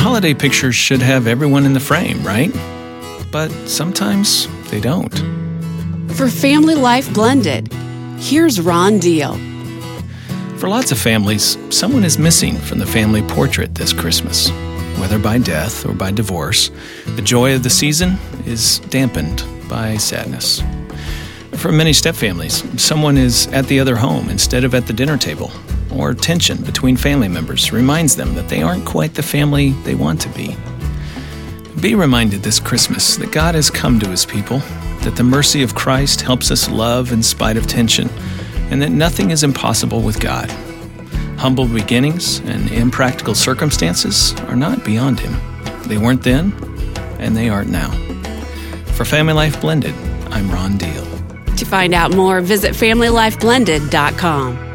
Holiday pictures should have everyone in the frame, right? But sometimes they don't. For Family Life Blended, here's Ron Deal. For lots of families, someone is missing from the family portrait this Christmas. Whether by death or by divorce, the joy of the season is dampened by sadness. For many stepfamilies, someone is at the other home instead of at the dinner table, or tension between family members reminds them that they aren't quite the family they want to be. Be reminded this Christmas that God has come to His people, that the mercy of Christ helps us love in spite of tension, and that nothing is impossible with God. Humble beginnings and impractical circumstances are not beyond Him. They weren't then, and they aren't now. For Family Life Blended, I'm Ron Deal. To find out more, visit FamilyLifeBlended.com.